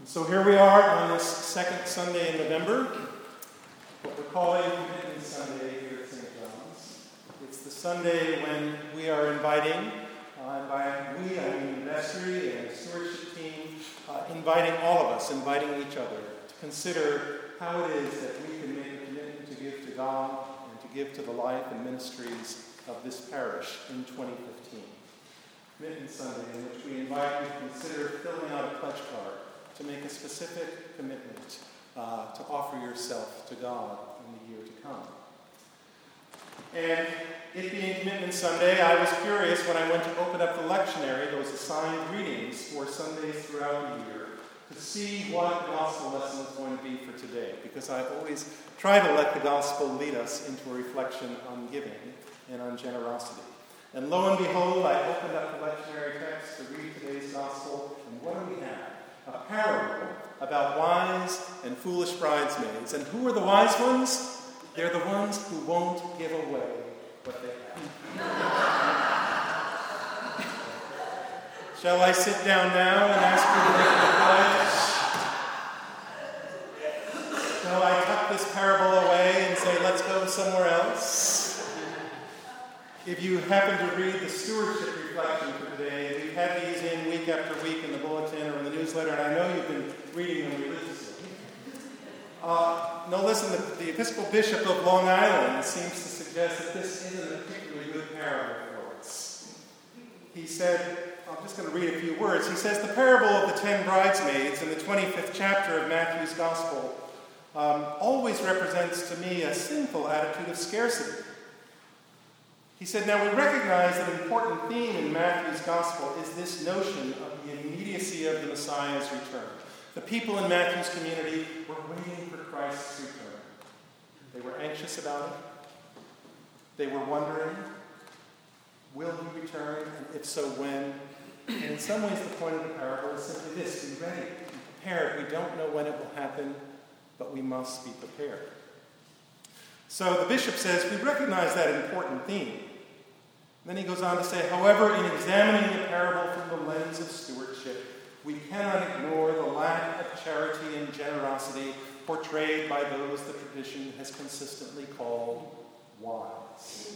So here we are on this second Sunday in November, what we're calling Commitment Sunday here at St. John's. It's the Sunday when we are inviting, and by we I mean the vestry and the stewardship team, inviting all of us, inviting each other to consider how it is that we can make a commitment to give to God and to give to the life and ministries of this parish in 2015. Commitment Sunday, in which we invite you to consider filling out a pledge card to make a specific commitment to offer yourself to God in the year to come. And it being Commitment Sunday, I was curious when I went to open up the lectionary, those assigned readings for Sundays throughout the year, to see what the gospel lesson was going to be for today, because I always try to let the gospel lead us into a reflection on giving and on generosity. And lo and behold, I opened up the lectionary text to read today's gospel, and what do we have? A parable about wise and foolish bridesmaids. And who are the wise ones? They're the ones who won't give away what they have. Shall I sit down now and ask you to make the pledge? Shall I tuck this parable away and say, let's go somewhere else? If you happen to read the stewardship reflection for today, we've had these in week after week in the bulletin or in the newsletter, and I know you've been reading them religiously. Listen, the Episcopal Bishop of Long Island seems to suggest that this isn't a particularly good parable for us. He said, I'm just going to read a few words. He says, the parable of the 10 bridesmaids in the 25th chapter of Matthew's Gospel always represents to me a sinful attitude of scarcity. He said, now we recognize that an important theme in Matthew's Gospel is this notion of the immediacy of the Messiah's return. The people in Matthew's community were waiting for Christ's return. They were anxious about it. They were wondering, will he return, and if so, when? And in some ways, the point of the parable is simply this: be ready, be prepared. We don't know when it will happen, but we must be prepared. So the bishop says, we recognize that important theme. Then he goes on to say, however, in examining the parable from the lens of stewardship, we cannot ignore the lack of charity and generosity portrayed by those the tradition has consistently called wise.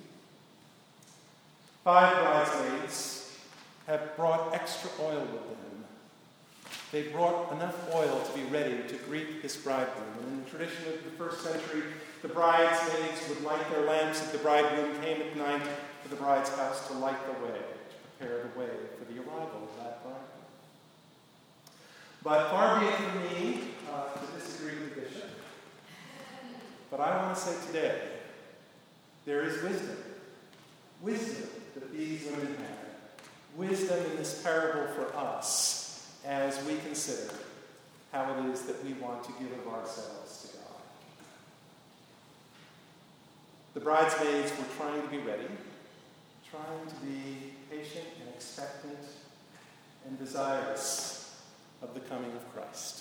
5 bridesmaids have brought extra oil with them. They brought enough oil to be ready to greet this bridegroom. And in the tradition of the first century, the bridesmaids would light their lamps if the bridegroom came at night to the bride's house to light the way, to prepare the way for the arrival of that bridegroom. But far be it from me to disagree with the bishop. But I want to say today, there is wisdom. Wisdom that these women had. Wisdom in this parable for us as we consider how it is that we want to give of ourselves to God. The bridesmaids were trying to be ready, trying to be patient and expectant and desirous of the coming of Christ.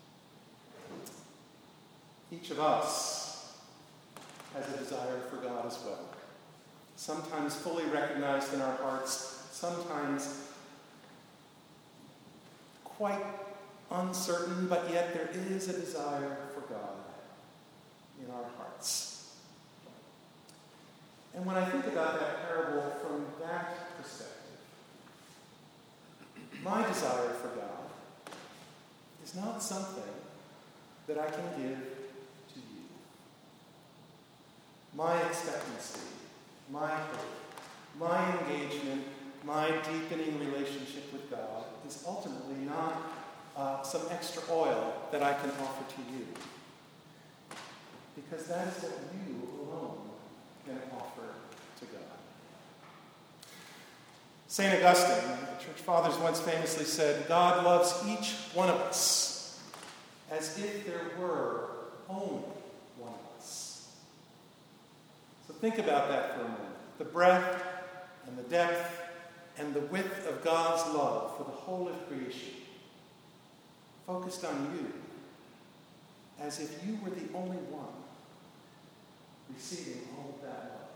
Each of us has a desire for God as well. Sometimes fully recognized in our hearts, sometimes quite uncertain, but yet there is a desire for God in our hearts. And when I think about that parable from that perspective, my desire for God is not something that I can give to you. My expectancy, my hope, my engagement, my deepening relationship with God is ultimately not some extra oil that I can offer to you. Because that is what you alone can offer to God. St. Augustine, the church fathers once famously said, God loves each one of us as if there were only one of us. So think about that for a moment. The breadth and the depth and the width of God's love for the whole of creation, focused on you, as if you were the only one receiving all of that love.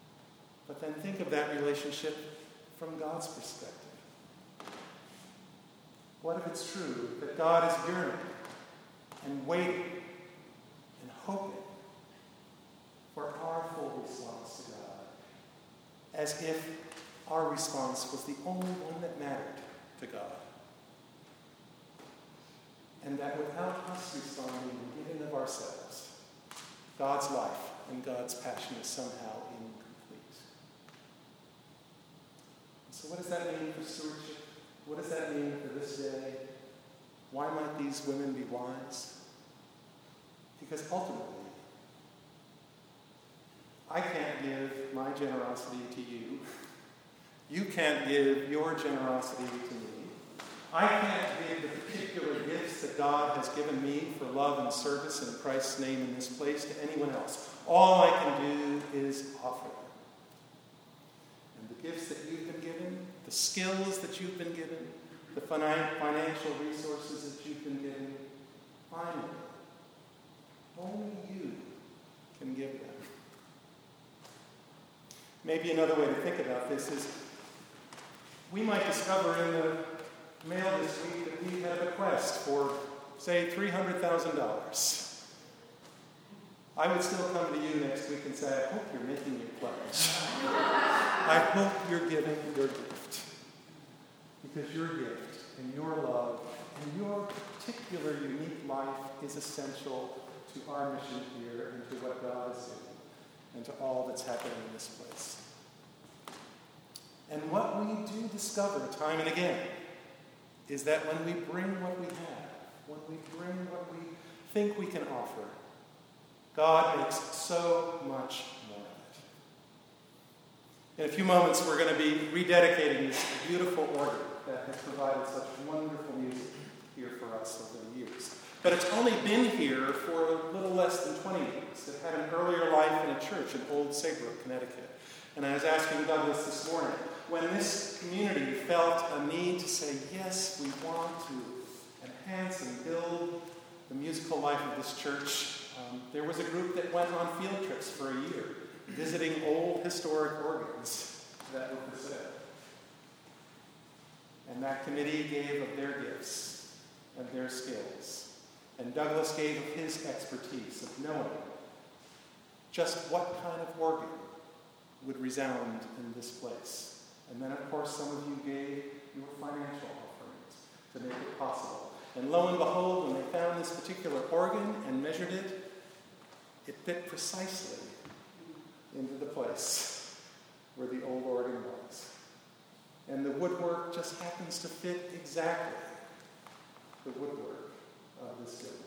But then think of that relationship from God's perspective. What if it's true that God is yearning and waiting and hoping for our full response to God, as if our response was the only one that mattered to God? And that without us responding and giving of ourselves, God's life and God's passion is somehow incomplete. So what does that mean for stewardship? What does that mean for this day? Why might these women be wise? Because ultimately, I can't give my generosity to you. You can't give your generosity to me. I can't give the particular gifts that God has given me for love and service in Christ's name in this place to anyone else. All I can do is offer them. And the gifts that you've been given, the skills that you've been given, the financial resources that you've been given, finally, only you can give them. Maybe another way to think about this is we might discover in the mail this week that we had a request for, say, $300,000. I would still come to you next week and say, I hope you're making your pledge. I hope you're giving your gift. Because your gift and your love and your particular unique life is essential to our mission here and to what God is doing and to all that's happening in this place. And what we do discover time and again is that when we bring what we have, when we bring what we think we can offer, God makes so much more of it. In a few moments, we're going to be rededicating this beautiful organ that has provided such wonderful music here for us over the years. But it's only been here for a little less than 20 years. It had an earlier life in a church in Old Saybrook, Connecticut. And I was asking Douglas this morning, when this community felt a need to say, yes, we want to enhance and build the musical life of this church, there was a group that went on field trips for a year, visiting old historic organs that were for sale. And that committee gave of their gifts and their skills. And Douglas gave of his expertise of knowing just what kind of organ would resound in this place. And then, of course, some of you gave your financial offerings to make it possible. And lo and behold, when they found this particular organ and measured it, it fit precisely into the place where the old organ was. And the woodwork just happens to fit exactly the woodwork of this building.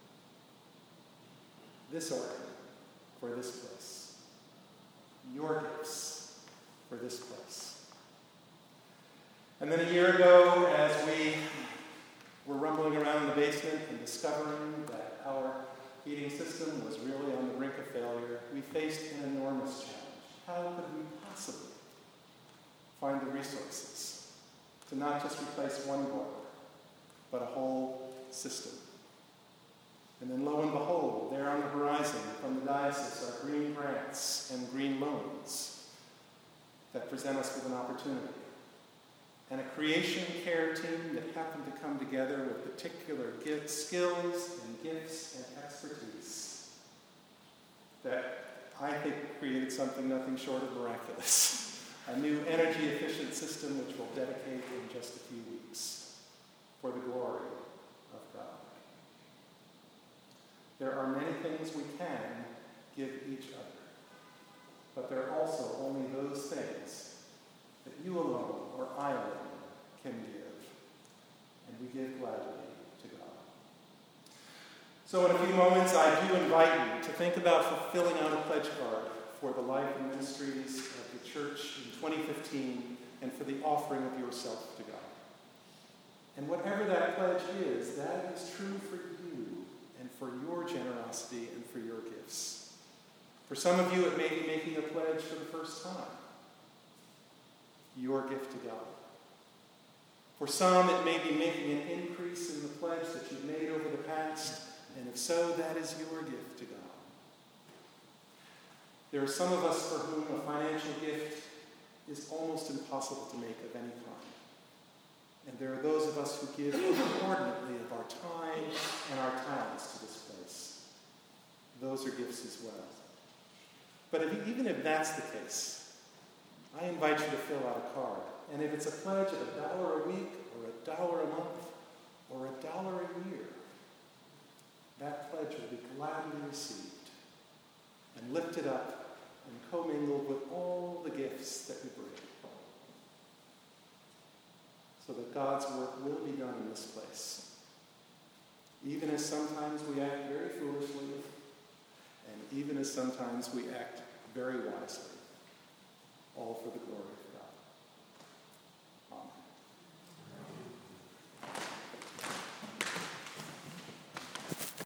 This organ for this place. Your gifts for this place. And then a year ago, as we were rumbling around in the basement and discovering that our heating system was really on the brink of failure, we faced an enormous challenge. How could we possibly find the resources to not just replace one boiler, but a whole system? And then lo and behold, there on the horizon from the diocese are green grants and green loans that present us with an opportunity. And a creation care team that happened to come together with particular skills and gifts and expertise that I think created something nothing short of miraculous. A new energy-efficient system which we'll dedicate in just a few weeks for the glory of God. There are many things we can give each other, but there are also only those things that you alone or I alone can give, and we give gladly to God. So in a few moments, I do invite you to think about fulfilling out a pledge card for the life and ministries of the church in 2015 and for the offering of yourself to God. And whatever that pledge is, that is true for you and for your generosity and for your gifts. For some of you, it may be making a pledge for the first time. Your gift to God. For some, it may be making an increase in the pledge that you've made over the past, and if so, that is your gift to God. There are some of us for whom a financial gift is almost impossible to make of any kind. And there are those of us who give inordinately of our time and our talents to this place. Those are gifts as well. But even if that's the case, I invite you to fill out a card. And if it's a pledge of $1 a week, or $1 a month, or $1 a year, that pledge will be gladly received and lifted up and commingled with all the gifts that you bring, so that God's work will be done in this place. Even as sometimes we act very foolishly, and even as sometimes we act very wisely, all for the glory of